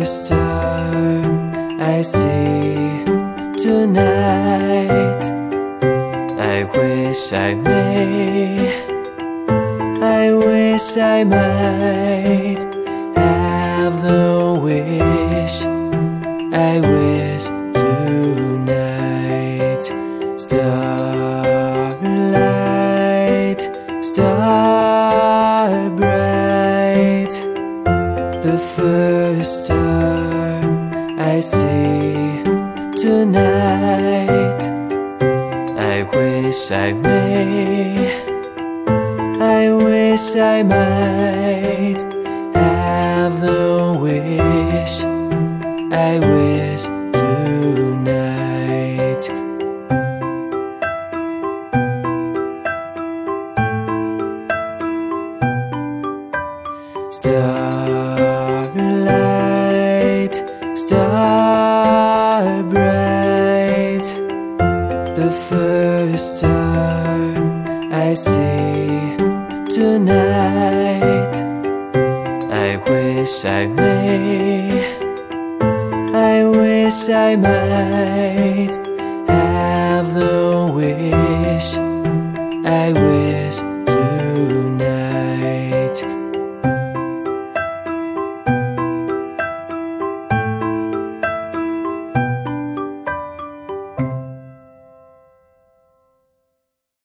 first star I see tonight. I wish I might have the wish I wish tonight. Starlight, star bright, the first star I see tonight. I wish I might have the wish I wish tonight. Starlight, star bright, the first star I see tonight. I wish I might have the wish I wish tonight.